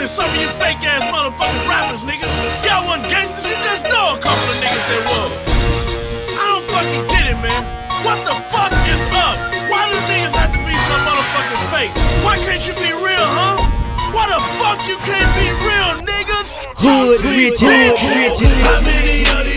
than some of you fake ass motherfucking rappers, nigga. Y'all wasn't gangsters, you just know a couple of niggas that was. I don't fucking get it, man. What the fuck is up? Why do niggas have to be so motherfucking fake? Why can't you be real, huh? Why the fuck you can't be real, niggas? Hood, rich, How many of